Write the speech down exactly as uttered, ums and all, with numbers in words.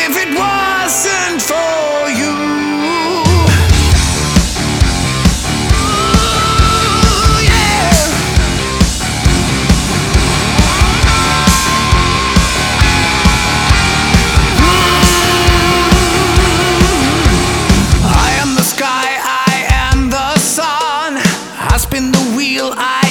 if it wasn't for you. Ooh, yeah. I am the sky, I am the sun. I spin the wheel, I